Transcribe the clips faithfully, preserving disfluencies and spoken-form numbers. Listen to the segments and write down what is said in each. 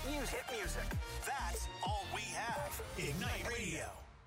News hit music. That's all we have. Ignite Radio.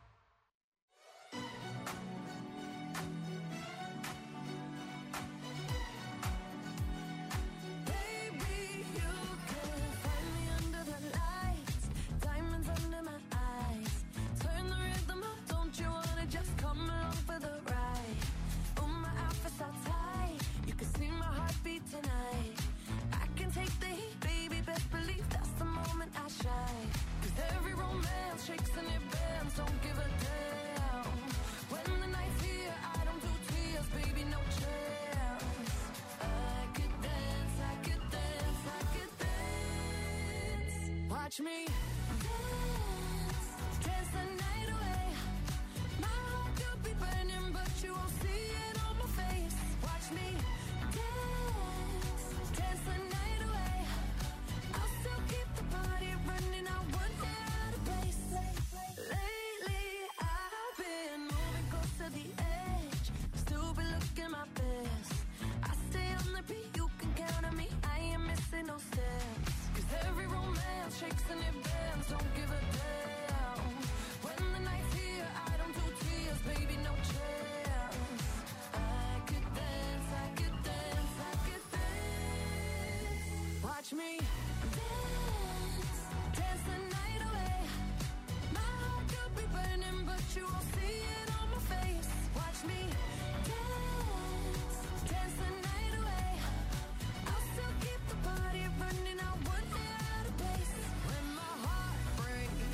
Watch me dance, dance the night away. My heart could be burning, but you won't see it on my face. Watch me dance, dance the night away. I'll still keep the party running, I won't get out of place. Lately, I've been moving close to the edge, still be looking my best. I stay on the beat, you can count on me, I ain't missing no steps. Cause every romance shakes and it bends, don't give a damn. When the night's here, I don't do tears, baby, no chance. I could dance, I could dance, I could dance. Watch me dance, dance the night away. My heart could be burning, but you won't see it on my face. Watch me dance, dance the night away. I'll still keep the party running, I wouldn't get out of place. When my heart breaks,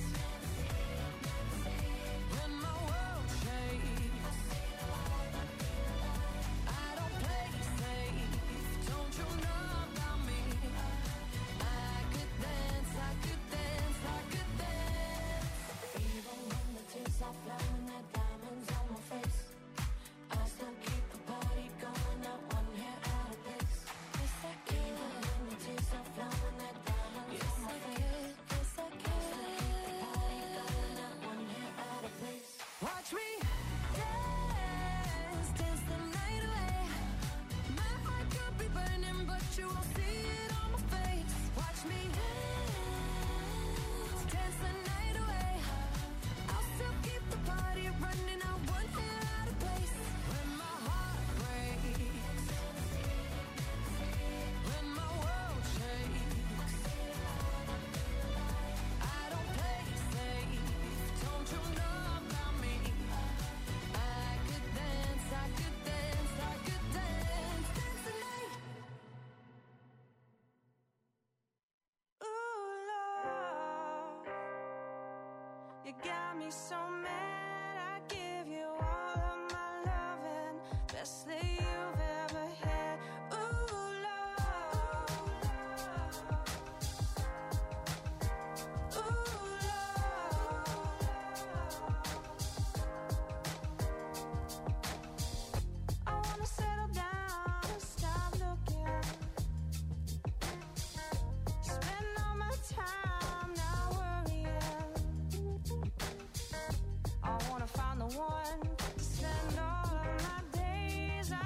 when my world shakes, I don't play safe, don't you know about me? I could dance, I could dance, I could dance. Even when the tears are flowing, that diamonds on my face, I still keep the party going, not one hair out of place. Yes, I can. Even when the tears are flowing, that diamonds on my face, yes, I can. I still keep the party going, not one hair out of place. Watch me dance, dance the night away. My heart could be burning, but you won't see it on my face. Watch me dance, dance the night away. I'll still keep the party running, I won't get out of place. When my heart breaks, when my world shakes, I don't play safe, don't you know about me? I could dance, I could dance, I could dance, dance the night. Ooh, love, you got me so mad. I give you all of my loving, best that you've ever had. Ooh, love, ooh, love. I wanna settle down and stop looking, spend all my time not worrying. I wanna find the one to spend all of my days. I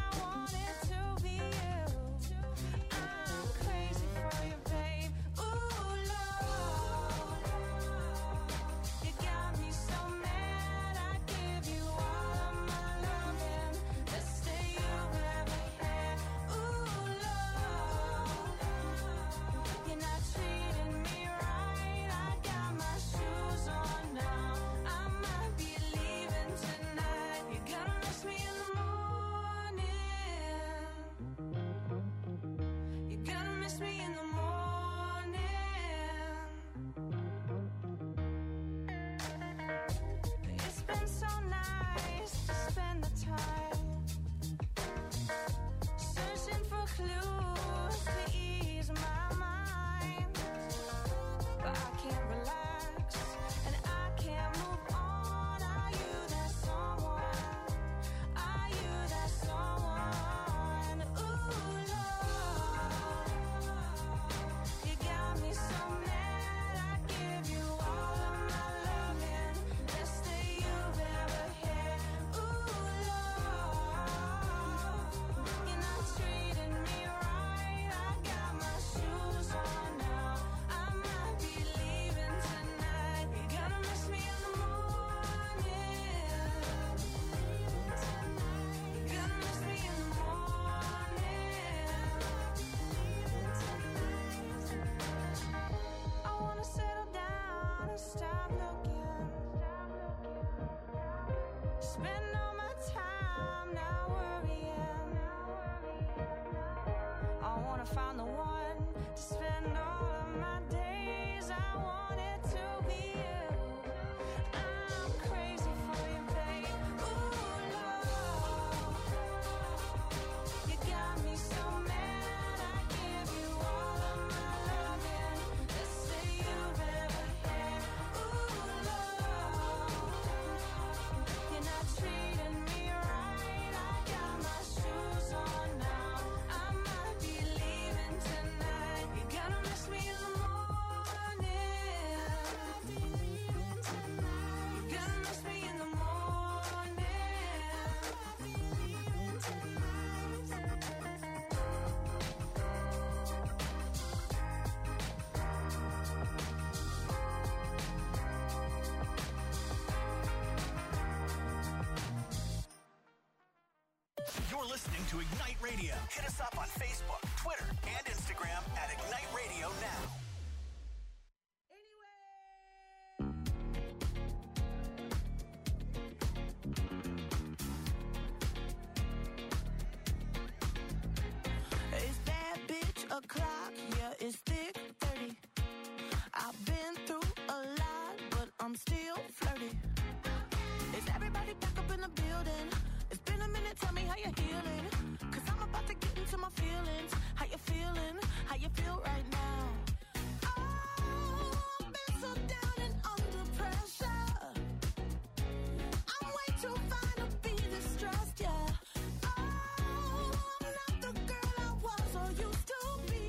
to Ignite Radio. Hit us up on Facebook, Twitter, and Instagram at Ignite Radio Now. It's bad bitch o'clock, yeah, it's thick thirty. I've been through a lot, but I'm still flirty. Is everybody back up in the building? It's been a minute, tell me how you're healing. Cause I'm about to get into my feelings. How you feeling? How you feel right now? Oh, I've been so down and under pressure. I'm way too fine to be distressed, yeah. Oh, I'm not the girl I was or used to be.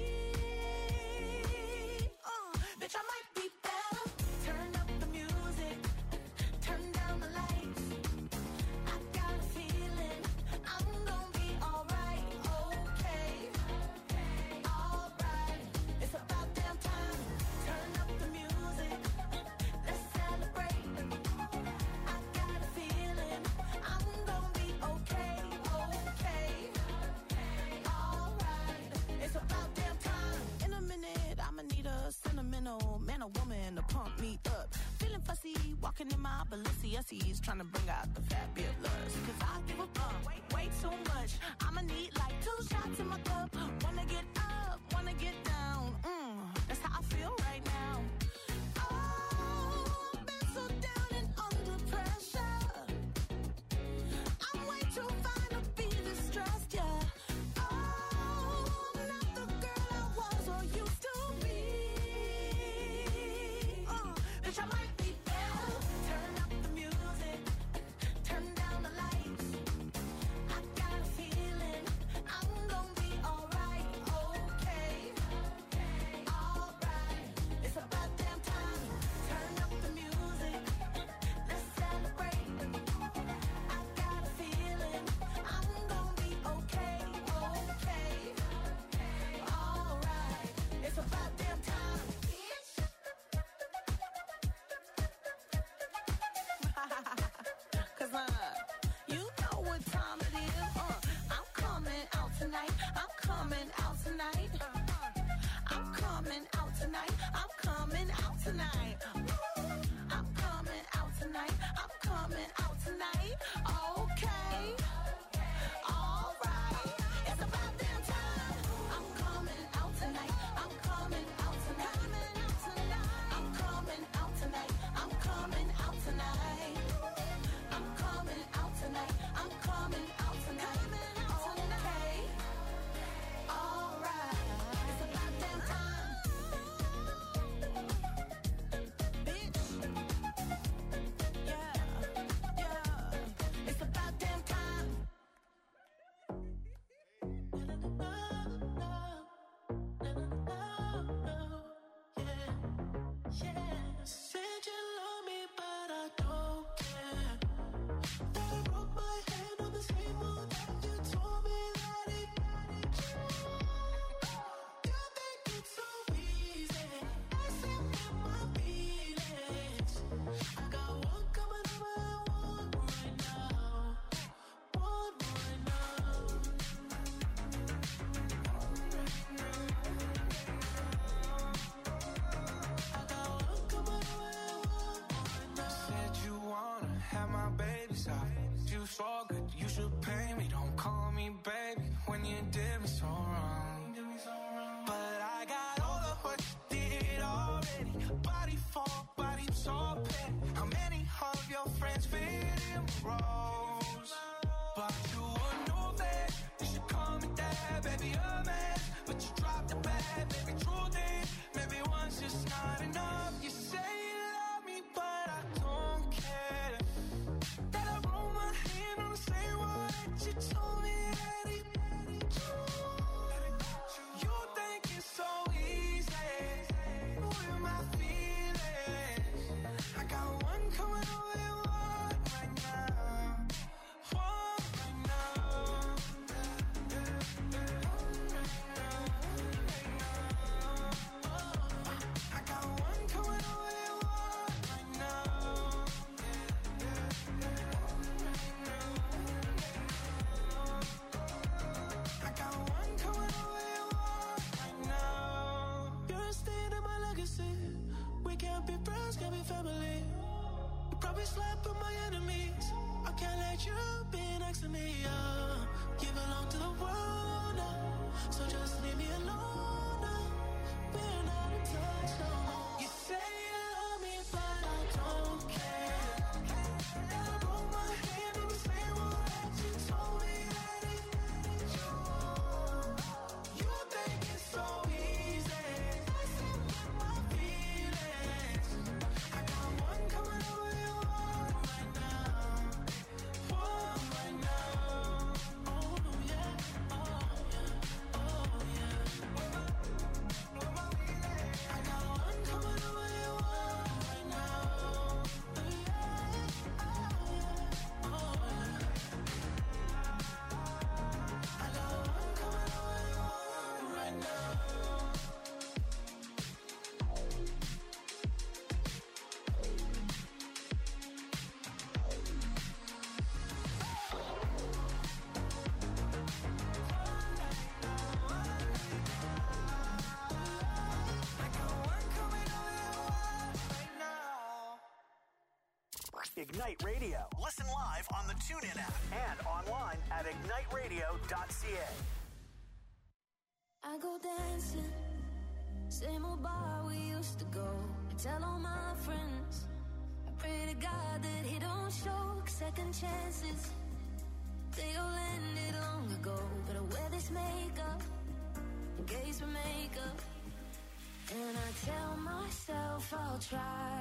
Uh, bitch, I might be better. Turn up the music, turn down the lights. I got a feeling I'm gonna be alright, okay, alright. It's about damn time. Turn up the music, let's celebrate. I got a feeling I'm gonna be okay, okay, alright. It's about damn time. In a minute, I'ma need a sentimental man or woman to pump me up. Feeling fussy, walking in my Balenciennes, trying to bring out the fabulous. Cause I give a fuck way, way too much. I'ma need like two shots in my cup. Wanna get up, wanna get down. Mm, that's how I feel right now. Oh, I've been so down and under pressure. I'm way too fine to be distressed, yeah. Oh, I'm not the girl I was or used to be. Uh, bitch, I might be better. Turn up the music, turn down the lights. I got a feeling I'm gonna be alright, okay, alright. It's about damn time. Turn up the music, let's celebrate. I got a feeling I'm gonna be okay, okay, alright. It's about damn time. Cause uh, you know what time it is. Uh, I'm coming out tonight. I'm coming out tonight. Uh, I'm coming out tonight. I'm coming out tonight. I'm coming out tonight. I'm coming out tonight. Okay. Alright. It's about damn time. I'm coming out tonight. I'm coming out tonight. I'm coming out tonight. I'm coming out tonight. I'm coming out tonight. I'm coming out tonight. Okay. Alright. It's about damn time. Bitch. Yeah. Yeah. It's about damn time. Said you love me, but I don't care. That I broke my hand on the same moon that you told me that it. You think it's so easy, accepting my feelings. I got one coming over and one right now, one right now. I got one coming over and one right now. Said you wanna have my babies out. You so good, you should pay me. Don't call me baby when you did me so wrong. But I got all of what you did already. Body for body, so petty. How many of your friends fit in roles? But you would know that you should call me dad, baby, a man. But you dropped the bag, baby, truth is, maybe one's just not enough. You say you love me, but I don't care. That I roll my hand on the same one that you told me that it. You think it's so easy with my feelings. I got one coming over and one right now. can't be friends, can't be family. You probably slept with my enemies. I can't let you be next to me, uh. You belong to the world now, so just leave me alone now. We're not in touch no more. You say you love me, but I don't care. And I broke my hand in the same way that you told me that it was you. You think it's so easy, messing with my feelings. I got one coming over your heart right now, one right now. Oh yeah, oh yeah, oh yeah. I got one coming over your heart right now. Yeah, oh yeah, oh yeah. I got one coming over your heart right now. Ignite Radio. Listen live on the TuneIn app and online at ignite radio dot c a. I go dancing, same old bar we used to go. I tell all my friends, I pray to God that he don't show second chances. They all ended long ago, but I wear this makeup in case we make up. And I tell myself I'll try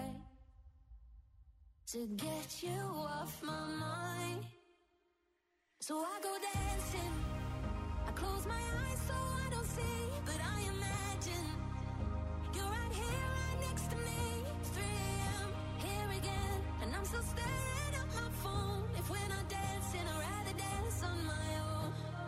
to get you off my mind. So I go dancing, I close my eyes so I don't see, but I imagine you're right here, right next to me. three a.m. here again, and I'm still staring at my phone. If we're not dancing, I'd rather dance on my own.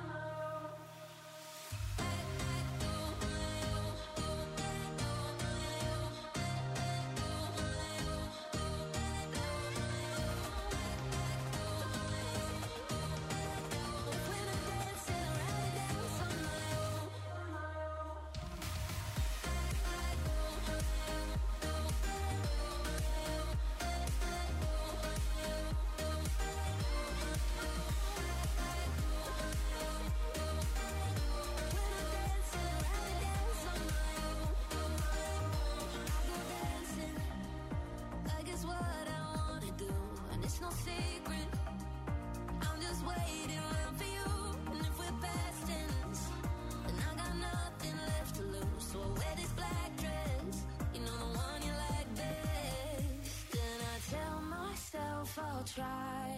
It's no secret, I'm just waiting around for you. And if we're past tense, then I got nothing left to lose. So I wear this black dress, you know the one you like best. And I tell myself I'll try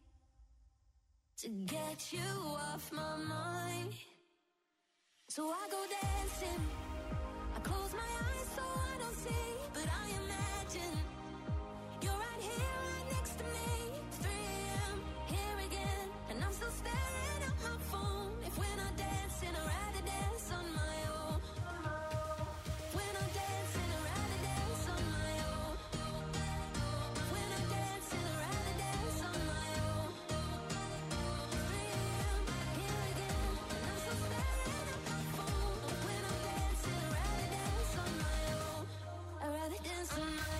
to get you off my mind. So I go dancing, I close my eyes so I don't see, but I imagine you're right here, right next to me. three a.m. here again, and I'm still staring at my phone. If we're not dancing, I'd rather dance on my own. If we're not dancing, I'd rather dance on my own. If we're not dancing, I'd rather dance on my own. three a.m. here again, and I'm still staring at my phone. If we're not dancing, I'd rather dance on my own. I'd rather dance on my own.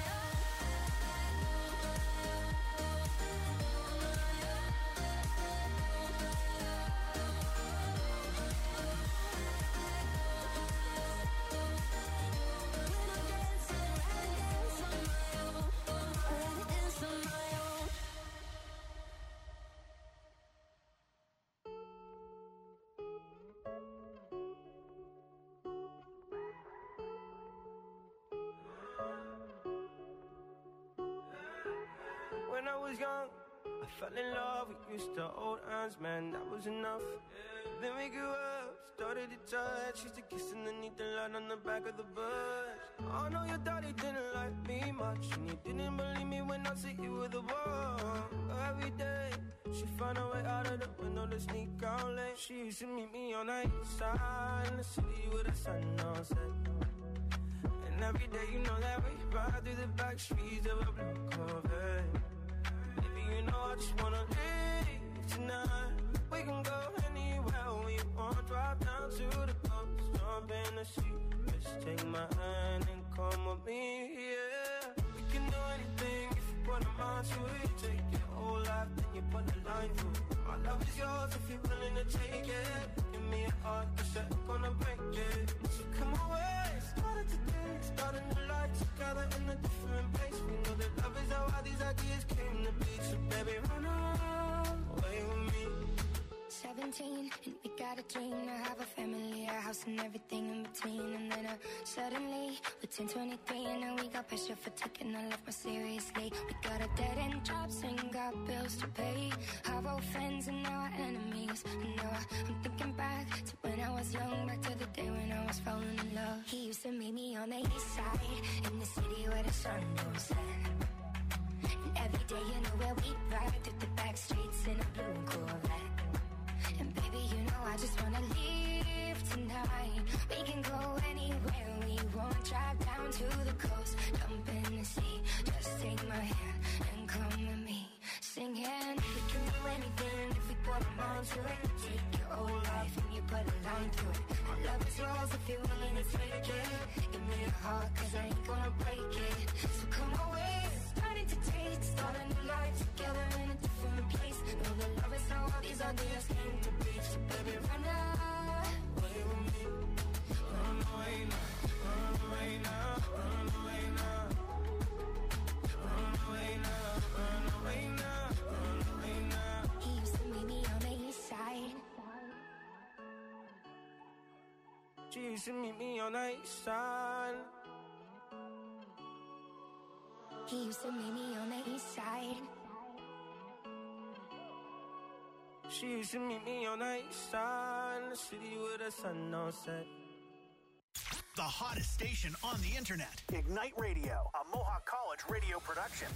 When I was young, I fell in love. We used to hold hands, man, that was enough. Then we grew up, started to touch. Used to kiss underneath the light on the back of the bus. I know your daddy didn't like me much, and you didn't believe me when I said you were the one. Every day, she found a way out of the window to sneak out late. She used to meet me on the east side in the city with the sun on set. And every day, you know that we ride through the back streets of a blue Corvette. Baby, you know I just wanna leave tonight. We can go anywhere we want. Drive down to the coast, jump in the sea. Just take my hand and come with me, yeah. put a mind to it. Take your whole life, then you put a line through it. My love is yours if you're willing to take it. Give me a heart, cause I'm gonna break it. So come away, started today, starting a life together in a different place. We know that love is how all these ideas came to be. So baby, run away with me. Seventeen, and we got a dream to have a family, a house and everything in between. And then uh, suddenly, we're ten twenty-three, and now we got pressure for taking our life more seriously. We got a dead end jobs and got bills to pay. Our old friends and now our enemies. And now I'm thinking back to when I was young, back to the day when I was falling in love. He used to meet me on the east side, in the city where the sun don't set. And every day, you know where we ride through the back streets in a blue Corvette. And baby, you know I just wanna leave tonight. We can go anywhere we want. Drive down to the coast, jump in the sea. Just take my hand and come with me. Singing, we can do anything if we put a mind to it. Take your whole life and you put a line through it. My love is yours if you're willing to take it. Give me a heart, cause I ain't gonna break it. So come away, starting to taste, start a new life together in a different place. Know that love is how all these ideas came to be. So baby, run away with me. Run away now, run away now, run away now. Run away now, run away now, run away now. He used to meet me on the east side. She used to meet me on the east side. He used to meet me on the east side. She used to meet me on the east side, in the city where the sun don't set. The hottest station on the internet. Ignite Radio, a Mohawk College radio production.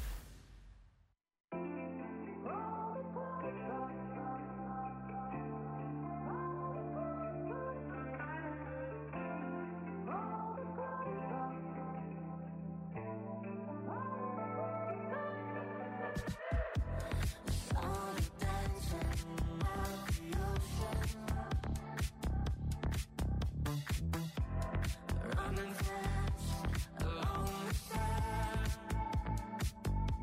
Running fast along the side.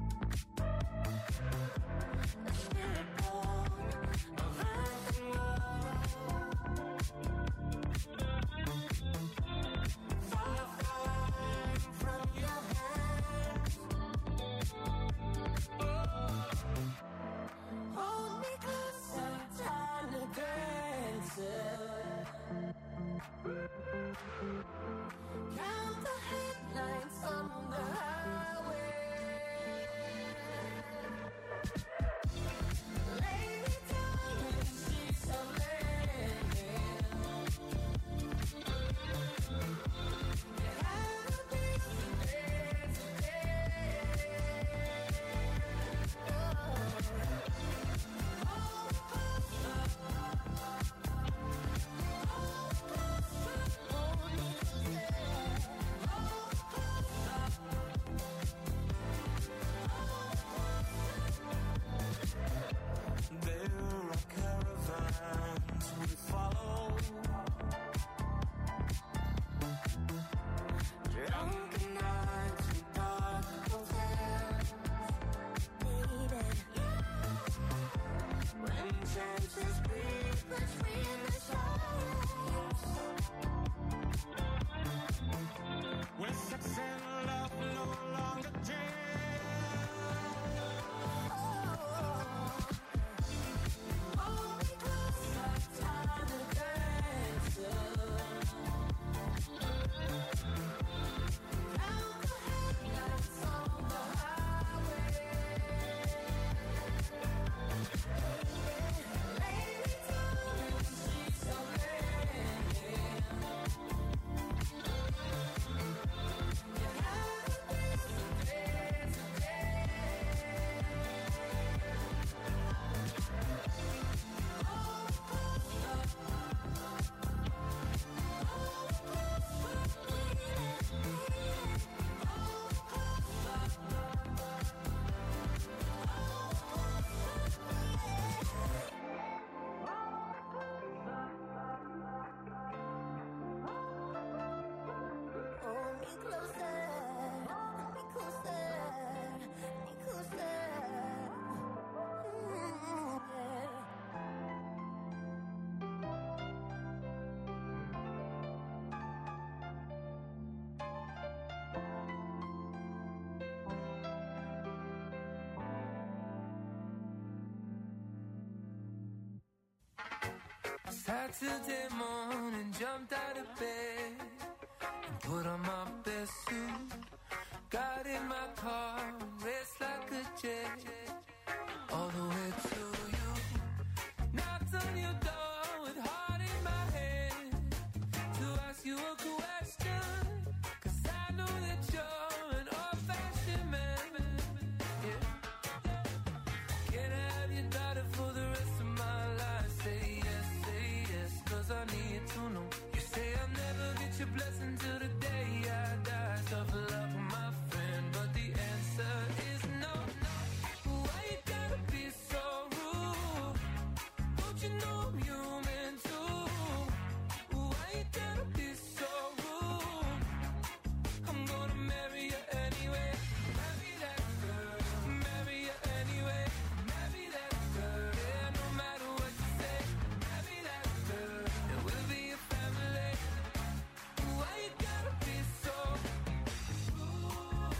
Saturday morning, jumped out of bed and put on my best suit. Got in my car, raced like a jet, all the way to you. Knocked on your door with heart in my head to ask you a question, 'cause I know that you're an old-fashioned man. Yeah. Can I have your daughter for the rest of my life? Say yes, say yes, 'cause I need to know. You say I'll never get your blessing till the day I die. Tough love, my friend, but the answer is no, no. Why you gotta be so rude? Don't you know I'm human too? Why you gotta be so rude? I'm gonna marry you anyway. Marry that girl, marry you anyway. Marry that girl, yeah, no matter what you say. Marry that girl, and we'll be a family. Why you gotta be so rude?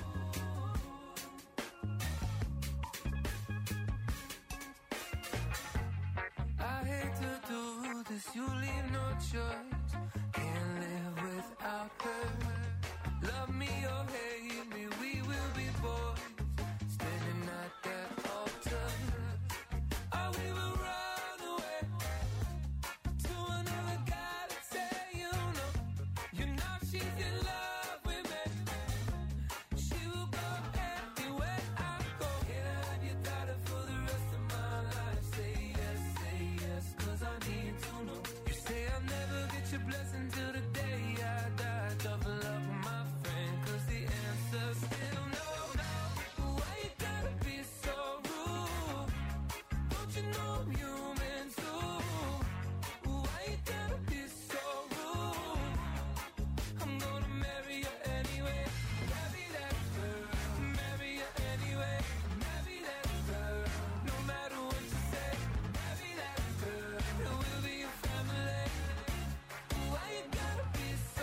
I hate to do this, you leave no choice. Can't live without her. Love me or hate me, we will be boys, standing at that altar. Or we will run away to another guy that say you know, you know she's in love with me. She will go anywhere I go. Can I have your daughter for the rest of my life? Say yes, say yes, 'cause I need to know. You say I'll never get your blessing till the day I die. Tough love, my friend, 'cause the answer's still no, no. Why you gotta be so rude? Don't you know I'm human too? Why you gotta be so rude? I'm gonna marry you anyway. Marry that girl, marry you anyway. Marry that girl, no matter what you say. Marry that girl, and we'll be a family. Why you gotta be so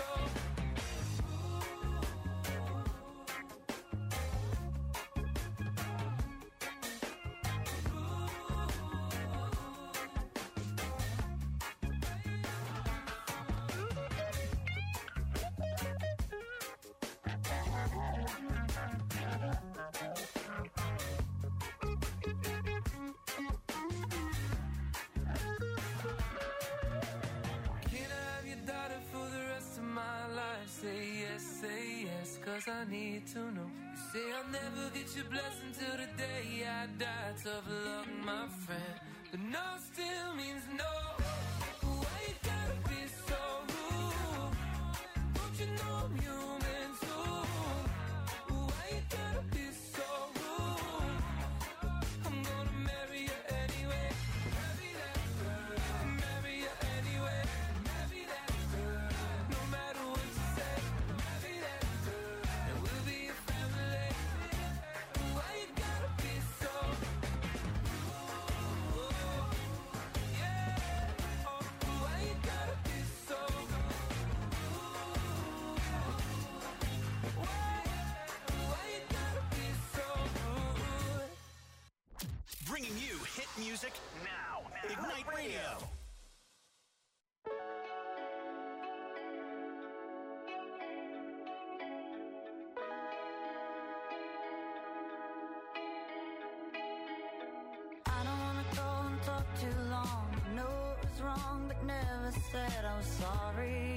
Can I have your daughter for the rest of my life? Say yes, say yes, 'cause I need to know. You say I'll never get your blessing till the day I die. Tough luck, my friend, but no still means no. Why you gotta be so rude? Don't you know I'm human too? Why you gotta be so rude? I'm gonna marry you anyway. Marry that girl, marry you anyway. Marry that girl, no matter what you say. Marry that girl, and we'll be a family. Why you gotta be so rude? Yeah, oh, why you gotta be so rude? Why, why you gotta be so rude? Bringing you hit music now. Ignite Radio. I don't wanna go and talk too long. Know it was wrong, but never said I was sorry.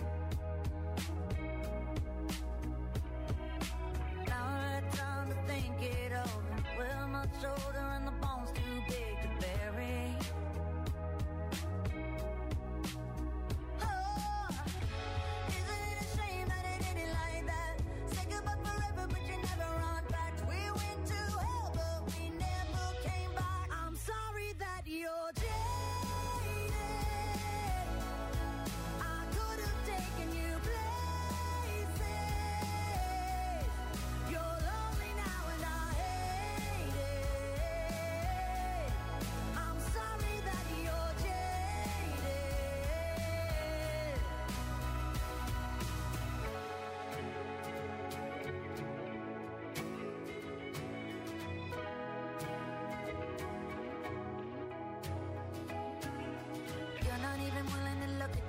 Now I had time to think it over. Well, my shoulder and the bones too big to bury. Oh, isn't it a shame that it ended like that? Say goodbye forever, but you never run back. We went to hell, but we never came back. I'm sorry that you're jaded. I could have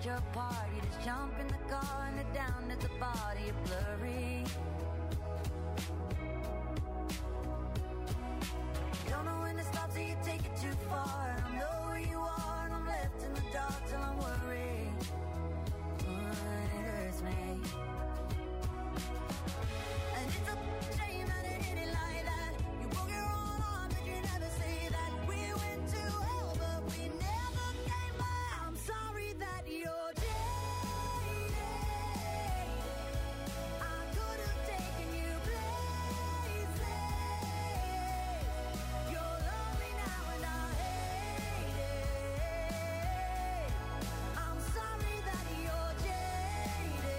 at your party. Just jump in the car and head down at the body. You're blurry. You don't know when to stop, so you take it too far. I don't know where you are, and I'm left in the dark till I'm worried. But it hurts me. And it's a shame that it hit it like that. You broke your own arm, but you never say that. We went to hell, but we never came back. I'm sorry that you're jaded. I could have taken you places. You're lonely now and I hate it. I'm sorry that you're jaded.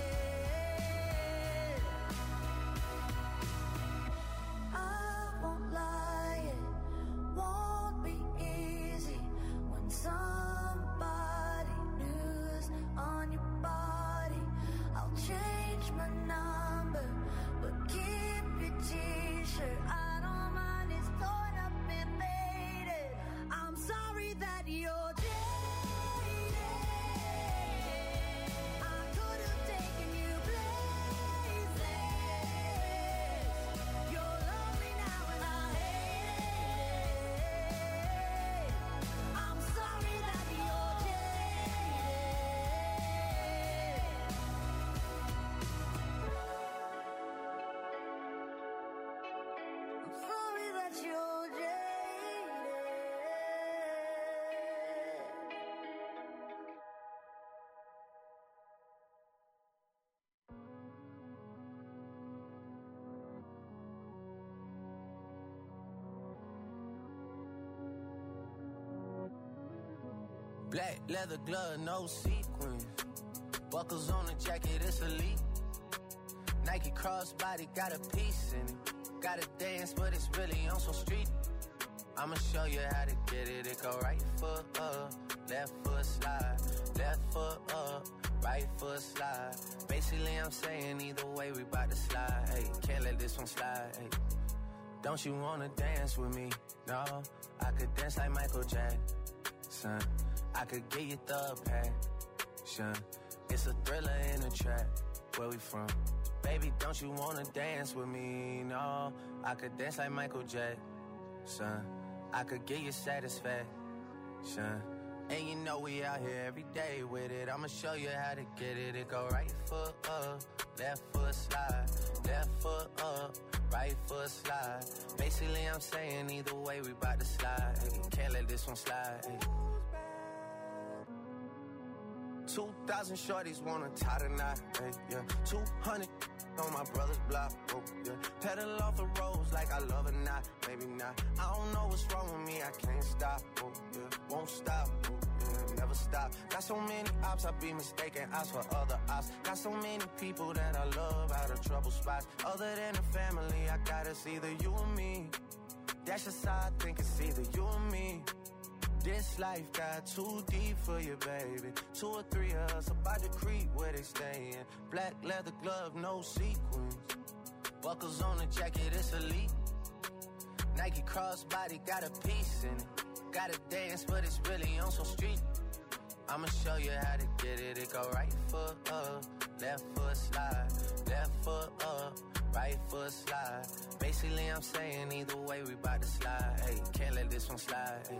I won't lie, it won't be easy when somebody new's on your body. I'll change my number, but keep your t-shirt. I don't mind, it's torn up and faded. I'm sorry that you're jaded. I could have taken you places. You're lonely now and I hate it. I'm sorry that you're jaded. I'm sorry that you're jaded. Black leather glove, no sequins. Buckles on the jacket, it's elite. Nike crossbody, got a piece in it. Gotta dance, but it's really on some street. I'ma show you how to get it. It go right foot up, left foot slide. Left foot up, right foot slide. Basically, I'm saying either way, we bout to slide. Hey, can't let this one slide. Hey, don't you wanna dance with me? No, I could dance like Michael Jackson. I could get you the passion. It's a thriller in a trap. Where we from? Baby, don't you wanna dance with me? No, I could dance like Michael Jackson. I could get you satisfaction. And you know we out here every day with it. I'ma show you how to get it. It go right foot up, left foot slide. Left foot up, right foot slide. Basically, I'm saying either way, we bout to slide. Hey, can't let this one slide. Hey. Two thousand shorties wanna tie the knot, hey, yeah. Two hundred on my brother's block, oh, yeah. Pedal off the roads like I love it, not, maybe not. I don't know what's wrong with me, I can't stop, oh, yeah. Won't stop, oh, yeah, never stop. Got so many ops, I be mistaken ops for other ops. Got so many people that I love out of trouble spots. Other than the family, I got it's either you or me. That's just how I think it's either you or me. This life got too deep for you, baby. Two or three of us about to creep where they stayin'. Black leather glove, no sequins. Buckles on the jacket, it's elite. Nike crossbody, got a piece in it. Gotta dance, but it's really on some street. I'ma show you how to get it. It go right foot up, left foot slide. Left foot up, right foot slide. Basically, I'm saying either way, we bout to slide. Hey, can't let this one slide. Hey.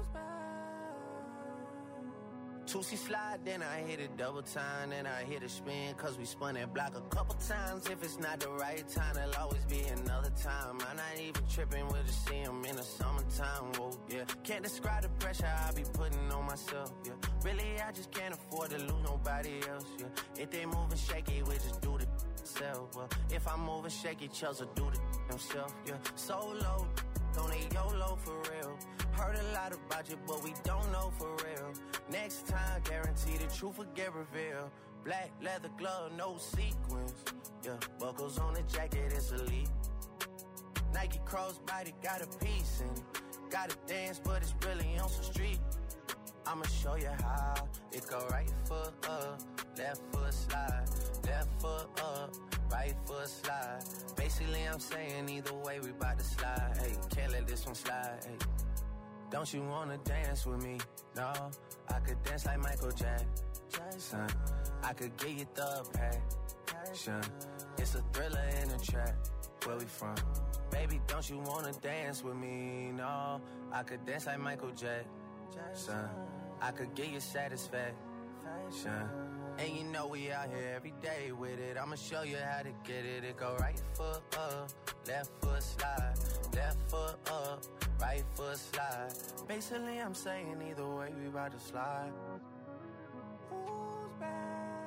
Two-C slide, then I hit it double time, then I hit a spin, cause we spun that block a couple times. If it's not the right time, there'll always be another time. I'm not even tripping, we'll just see him in the summertime, whoa, yeah. Can't describe the pressure I be putting on myself, yeah. Really, I just can't afford to lose nobody else, yeah. If they moving shaky, we just do the self, well. If I'm moving shaky, Chelsea do the himself, yeah. Solo, don't need YOLO for real. Heard a lot about you, but we don't know for real. Next time, guarantee the truth will get revealed. Black leather glove, no sequins. Yeah, buckles on the jacket, it's elite. Nike crossbody, got a piece in it. Gotta dance, but it's really on some street. I'ma show you how. It go right foot up, left foot slide. Left foot up, right foot slide. Basically, I'm saying either way, we bout to slide. Hey, can't let this one slide. Hey. Don't you wanna dance with me? No, I could dance like Michael Jackson. Son, I could get you the passion. It's a thriller in a trap. Where we from? Baby, don't you wanna dance with me? No, I could dance like Michael Jackson. I could get you satisfaction. And you know we out here every day with it. I'ma show you how to get it. It go right foot up, left foot slide, left foot up, right foot slide. Basically, I'm saying either way we about to slide. Who's back?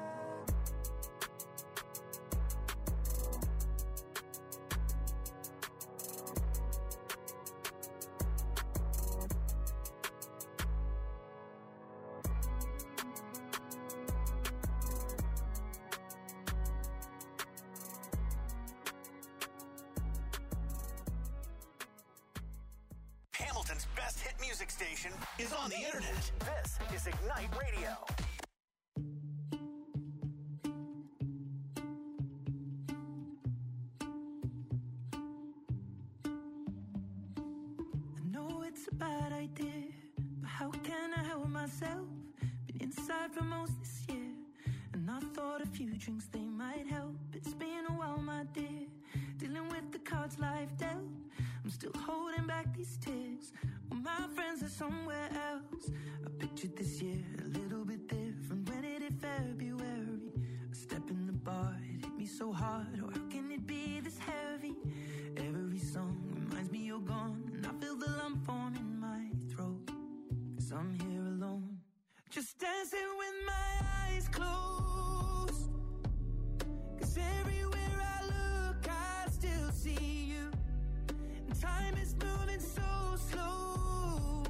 Hamilton's best hit music station is on the internet. This is Ignite Radio. I know it's a bad idea, but how can I help myself? Been inside for most this year, and I thought a few drinks they might help. It's been a while, my dear, dealing with the cards life dealt. I'm still holding back these tears. Well, my friends are somewhere else. I pictured this year a little bit different. When it hit February, a step in the bar, it hit me so hard. Oh, how can it be this heavy? Every song reminds me you're gone, and I feel the lump form in my throat. Cause I'm here alone, just dancing with my eyes closed. Cause everywhere I look, I still see you. Time is moving so slow,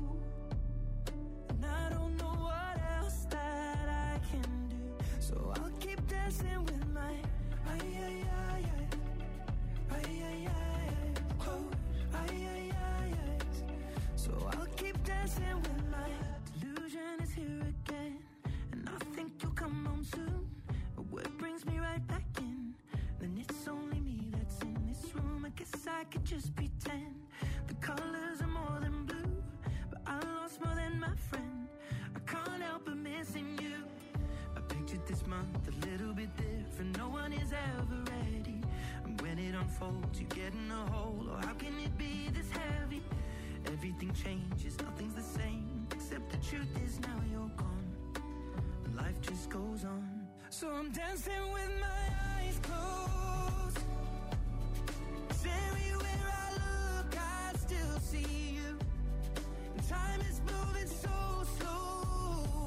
and I don't know what else that I can do. So I'll keep dancing with my ay ay ay ay ay ay ay oh ay ay ay ay. So I'll keep dancing with my delusion is here again, and I think you'll come home soon. But what brings me right back in? Then it's only me that's in this room. I guess I could just pretend the colors are more than blue, but I lost more than my friend. I can't help but missing you. I pictured this month a little bit different. No one is ever ready, and when it unfolds, you get in a hole. Oh, how can it be this heavy? Everything changes, nothing's the same, except the truth is now you're gone. Life just goes on. So I'm dancing with my eyes closed. 'Cause everywhere I look, I still see you. And time is moving so slow,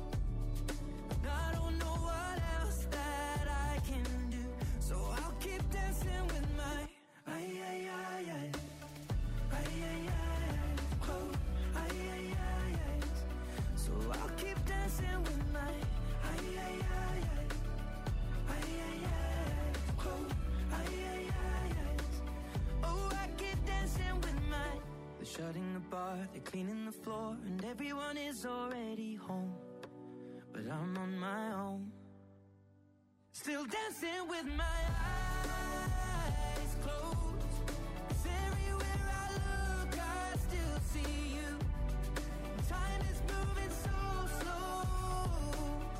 and I don't know what else that I can do. So I'll keep dancing with my ay ay ay ay ay ay ay oh ay ay ay ay. So I'll keep dancing with my ay ay ay ay ay ay ay oh ay ay ay ay. Oh, I keep dancing with my. They're shutting the bar, they're cleaning the floor, and everyone is already home, but I'm on my own, still dancing with my eyes closed. 'Cause everywhere I look, I still see you. Time is moving so slow,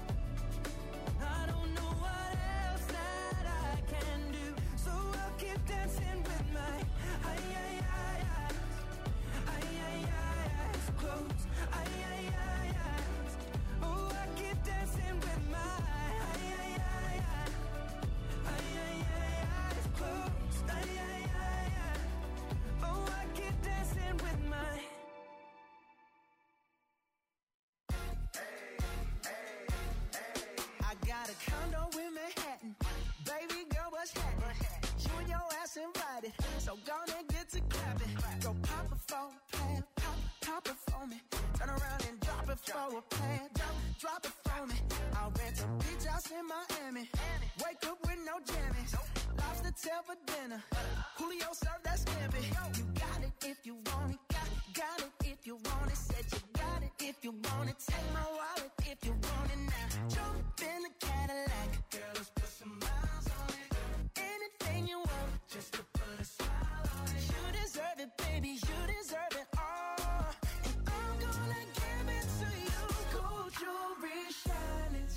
I don't know what else that I can do. So I'll keep dancing with my ay ay ay ay ay ay ay eyes closed. Ay ay ay eyes. Oh, I keep dancing with my ay ay ay ay ay ay ay eyes closed. Ay ay ay ay. Oh, I keep dancing with my. I got a condo in Manhattan. Baby girl, what's happening? You and your ass invited, so gonna get to clapping. Go pop it for a plan, pop, pop it for me. Turn around and drop it for a plan, drop, drop it for me. I'll rent a beach house in Miami. Wake up with no jammies. Lobster tail for dinner. Julio served that scampi. You got it if you want it. Got, got it if you want it. Said you got it if you want it. Take my wallet if you want it now. Jump in the Cadillac. Girl, let's put some miles on it. Anything you want, just to put a smile on it. You deserve it, baby. You deserve it all. And I'm gonna give it to you. Gold jewelry shining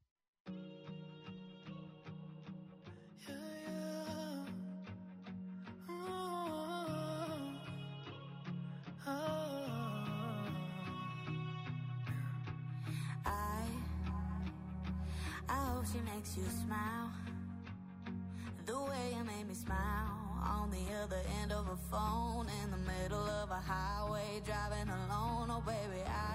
hope she makes you smile the way you made me smile on the other end of a phone in the middle of a highway driving alone. Oh baby, I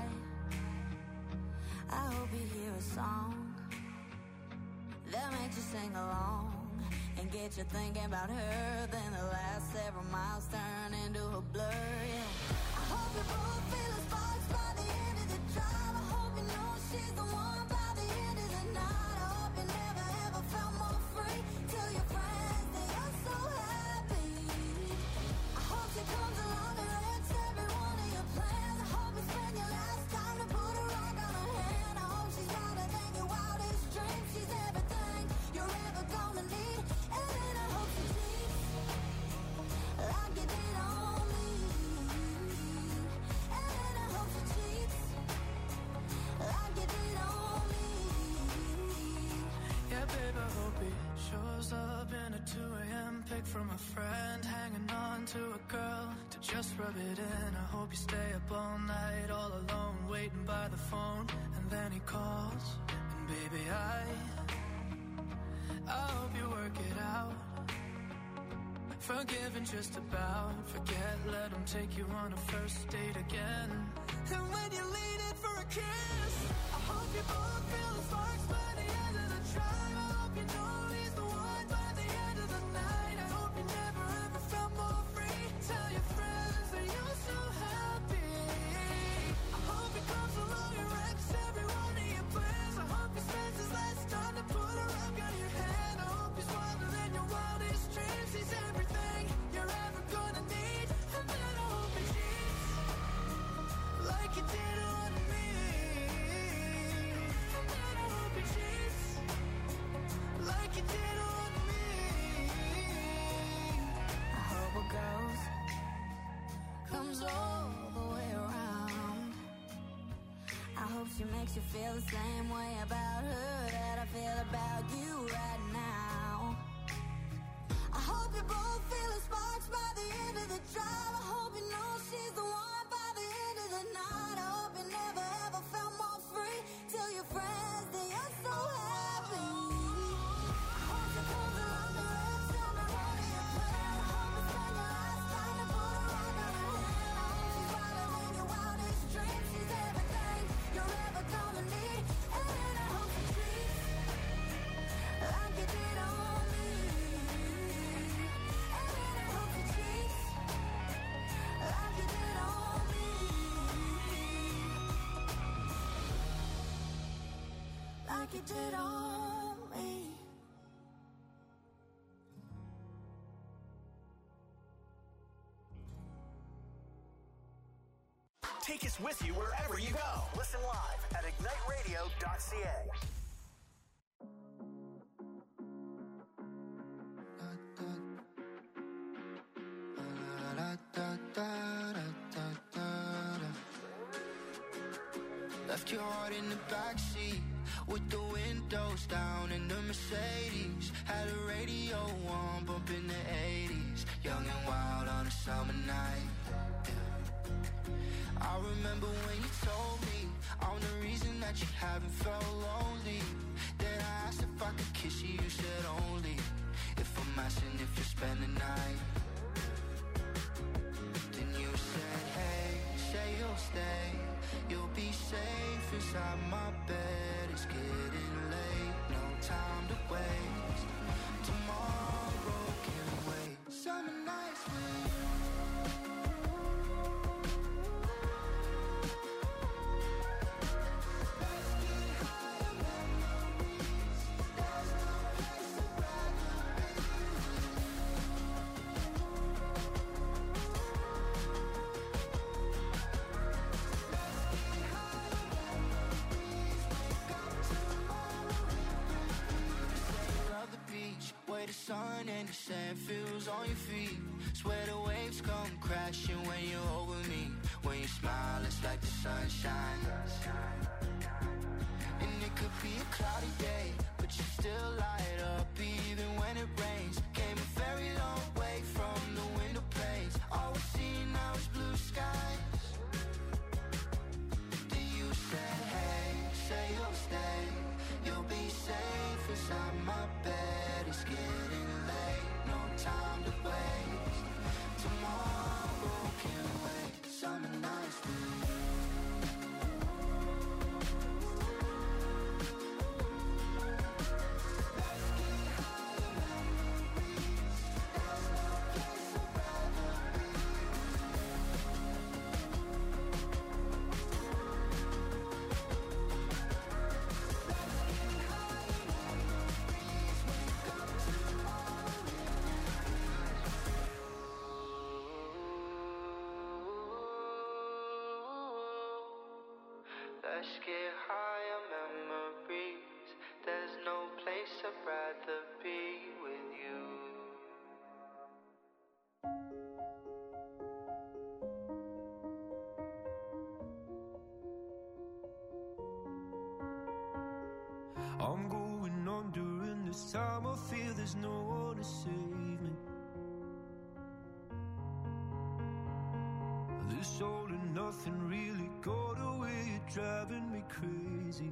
I hope you hear a song that makes you sing along and get you thinking about her. Then the last several miles turn into a blur. Yeah. I hope you both feel the sparks by the end of the drive. I hope you know she's the one by the end of the night. I hope you never ever felt more free. Tell your friends that you're so happy. I hope she comes along and wrecks every one of your plans. I hope you spend your last time to put a rock on her hand. I hope she's louder than your wildest dreams. She's everything you're ever gonna need. And then I hope she cheats like you did on me. And then I hope she cheats like you did on me. Yeah, babe, I hope he shows up in a two a.m. pic from a friend, hanging on to a girl to just rub it in. I hope you stay up all night, all alone, waiting by the phone, and then he calls, and baby, I I hope you work it out. Forgiving just about, forget, let him take you on a first date again. And when you lean in for a kiss, I hope you both feel the sparks by the end of the drive. I hope you know he's the one by the end of the night. I hope you never ever felt more free. Tell your friends that you're so happy. I hope he comes along and wrecks every one of your plans. I hope he spends his last time to put a rock on your hand. I hope he's wilder than your wildest dreams. He's everything you're ever gonna need. And then I hope he cheats like you did on me. And then I hope he cheats like you did on me. I hope it goes, comes all the way around. I hope she makes you feel the same way about her that I feel about you right now. I hope you both feel the sparks by the end of the drive. I hope you know she's the one by the end of the night. I hope you never ever felt more free. Tell your friends that you're so happy. I hope she comes along and wrecks every one of your plans. I hope you spend your last time to put a rock on her hand. I hope she's wilder than your wildest dreams. She's everything you're ever gonna need. And then I hope she treats like you did on me. And then I hope she treats like you did on me. Like you did on me. Take us with you wherever you go. Listen live at ignite radio dot c a. Left your heart in the backseat with the windows down in the Mercedes. Had a radio on, bumping the eighties. Young and wild on a summer night. Yeah. I remember when you told me I'm the reason that you haven't felt lonely. Then I asked if I could kiss you, you said only if I'm asking if you spend the night. Then you said, hey, say you'll stay. You'll be safe inside my bed. It's getting late, no time to waste. Tomorrow can wait. Summer nights with you. Let's get higher memories. There's no place I'd rather be with you. The sun and the sand feels on your feet. Swear the waves come crashing when you're over me. When you smile, it's like the sunshine. And it could be a cloudy day, but you still light up even when it rains. Came a very long way from the window panes. All we see now is blue skies. Then you said, hey, say you'll stay. You'll be safe inside my bed. It's getting late, no time to waste. Tomorrow can't wait, summer nights with you. Let's get high on memories. There's no place I'd rather be with you. I'm going on during this time. I feel there's no one to save me. This all and nothing really got away, you're driving me crazy.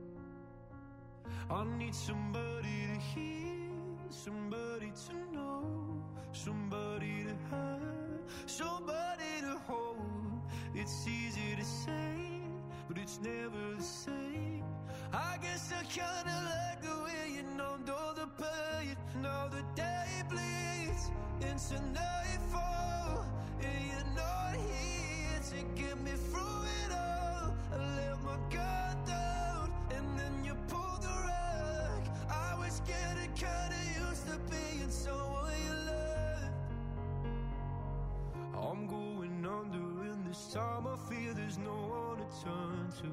I need somebody to hear, somebody to know, somebody to have, somebody to hold. It's easy to say, but it's never the same. I guess I kinda like the way you numbed all the pain. Now the day bleeds into nightfall, and you're not here to get me through it all. I let my guard down, and then you pulled the rug. I was getting kinda used to being someone you loved. I'm going under, and this time I feel there's no one to turn to.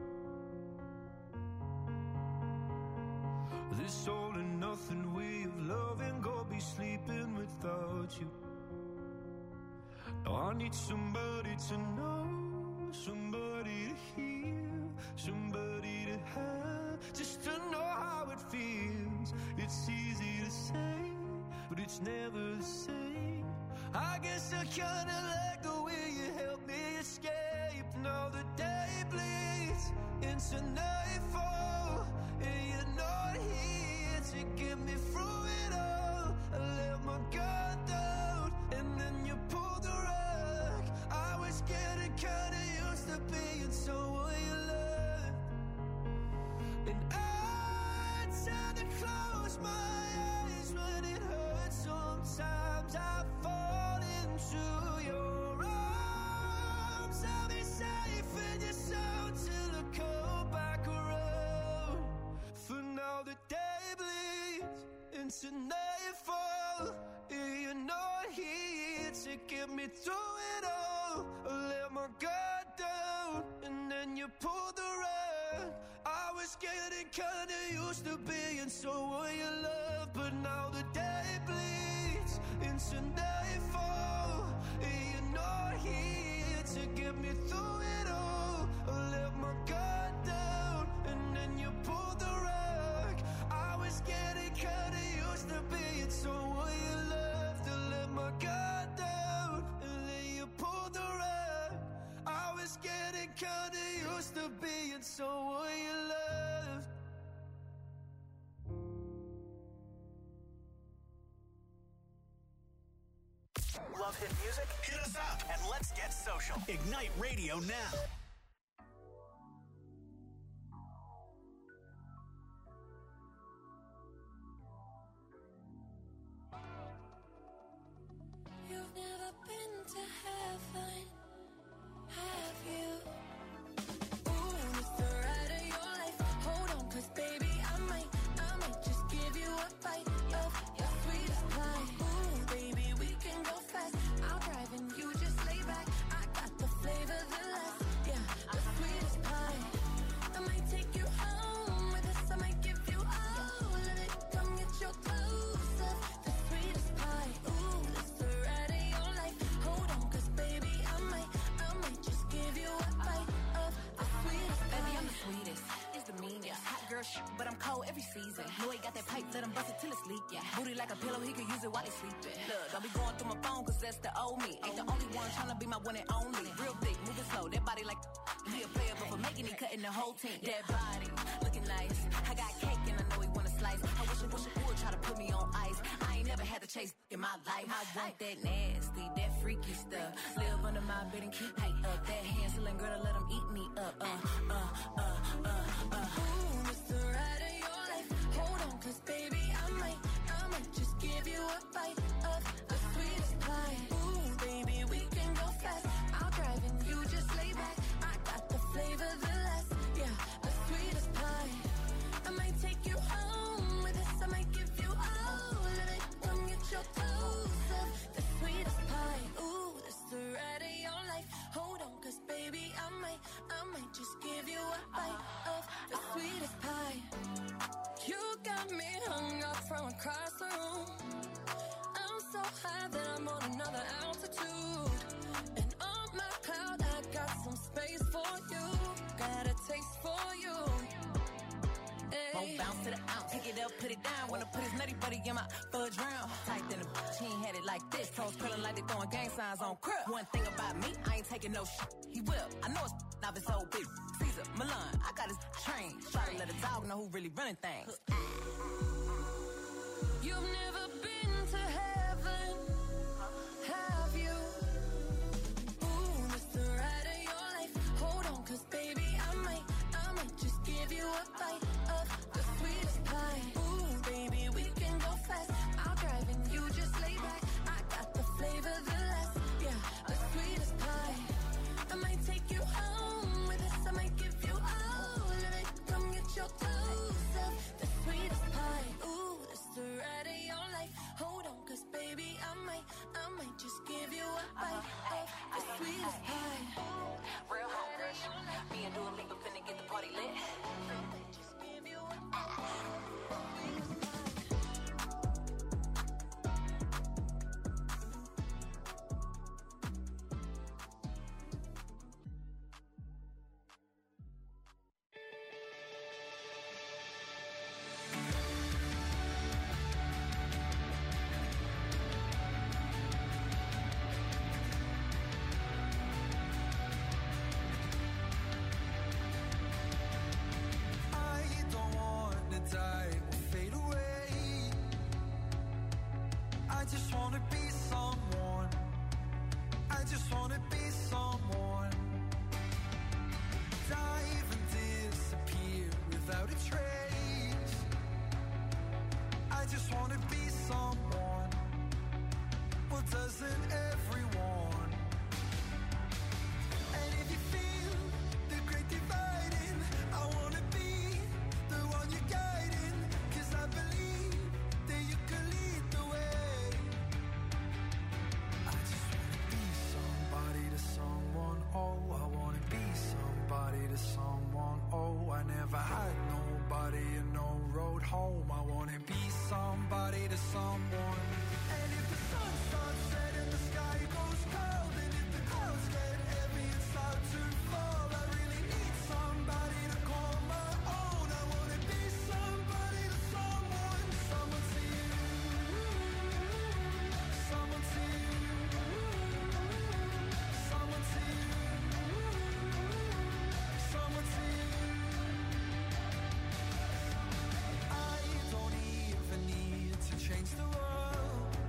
This all and nothing way of loving, go be sleeping without you. Now I need somebody to know, somebody to hear, somebody to have, just to know how it feels. It's easy to say, but it's never the same. I guess I kinda like the way you help me escape. Now the day bleeds into nightfall, and you're not here to get me through it all. I let my guard down, and then you pulled the rug. I was getting kinda used to being someone you loved. And I tend to close my eyes when it hurts. Sometimes I fall into your arms. I'll be safe in your soul till I come back around. For now the day bleeds into nightfall, and you're not here to get me through it all. I let my guard down, and then you pulled the rug. I was getting kinda used to being someone you love, but now the day bleeds into nightfall, and you're not here to get me through it all. I let my guard down, and then you pulled the rug. I was getting kinda used to being someone you loved. I let my guard down, and then you pulled the rug. I was getting kinda used to being someone you loved. Love hit music? Hit us up and let's get social. Ignite Radio now. You've never been to heaven, have you? Ooh, it's the ride of your life. Hold on, 'cause baby, I might, I might just give you a bite of your sweetest pie. Ooh, baby, we can go fast. I'll drive and you just lay back. I got the flavor, the last, yeah, the sweetest pie. I might take you home with us. I might give you all of it. Come get your clothes up. The sweetest pie. Ooh, it's the ride of your life. Hold on, 'cause baby, I might, I might just give you a bite of the sweetest pie. Baby, I'm the sweetest. It's the meanest. Hot girl shit, but I'm cold every season. Know he got that pipe, let him bust it till it's leak. Yeah. Booty like a pillow, he could use it while he's sleeping. Look, don't be going through my phone, 'cause that's the old me. Ain't the only one tryna be my one and only. Real thick, moving slow, that body like he a player, but for making it, cutting the whole team. That body, looking nice. I got cake and I know he wanna slice. chase in my life. I want that nasty, that freaky stuff. Live under my bed and keep me up. That Hansel girl to let them eat me up. Uh, uh, uh, uh, uh. Ooh, it's the ride of your life. Hold on, cause baby, I might, I might just give you a bite of the sweetest pie. Ooh, baby, we can go fast. I'll drive and you just lay back. I got the flavor, the last, yeah, the sweetest pie. I might take you home with us. I might give you all of it. Come get your dose of the sweetest pie. Ooh, that's the ride of your life. Hold on, cause baby, I might, I might just give you a bite of the sweetest pie. You got me hung up from across the room. I'm so high that I'm on another altitude. And on my cloud, I got some space for you. Got a taste for you. Won't bounce to the ounce, pick it up, put it down. Wanna put his nutty buddy in my fudge round. Tight than a bitch, he ain't had it like this. Toes curling like they throwing gang signs on crib. One thing about me, I ain't taking no shit. He will, I know it's not his old bitch. Caesar, Milan, I got his train. Try to let a dog know who really running things. You've never been to heaven, have you? Ooh, that's the ride of your life. Hold on, cause baby, I might, I might just give you a bite of the sweetest pie. Ooh, baby, we can go fast. I'll drive and you just lay back. I got the flavor, the last, yeah, the sweetest pie. I might take you home with us. I might give you all of it. Come get your dose of the sweetest pie. Ooh, that's the ride of your life. Hold on, cause baby, I might, I might just give you a bite of the sweetest pie. Real hungry. Me and Dua Lipa finna get the party lit. Just give you a I just wanna be someone. I just wanna be someone. Dive and disappear without a trace. I just wanna be someone. Well, doesn't everyone? And if you feel the great dividing, I wanna be the one you're guiding. Cause I believe that you can lead the way. I just wanna be somebody to someone. Oh, I wanna be somebody to someone. Oh, I never had nobody and no road home. I wanna be somebody to someone. And if the sun starts setting, the sky goes cold. And if the clouds get heavy and start to fall, I really need somebody to call my own. I wanna be somebody to someone. Someone to you. Someone to you. Someone to you. Someone to you. I don't even need to change the world.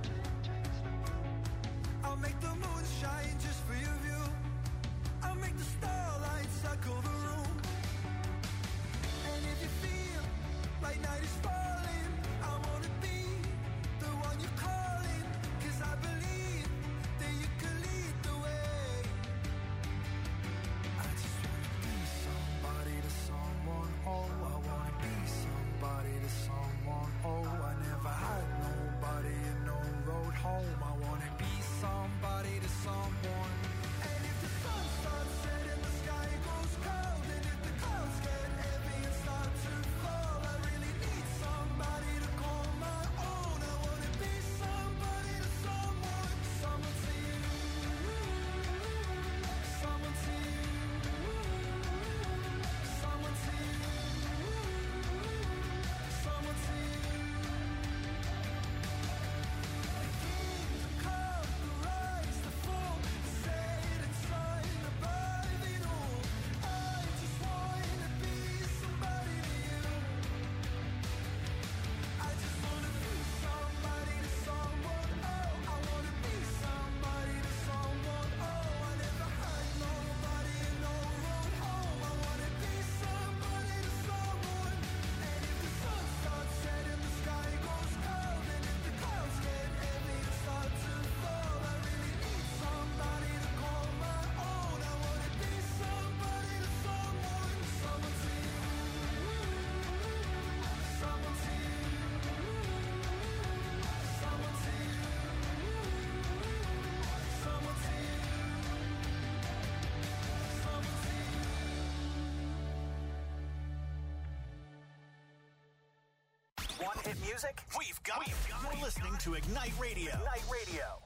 Want hit music? We've got it. You're listening to Ignite Radio. Ignite Radio.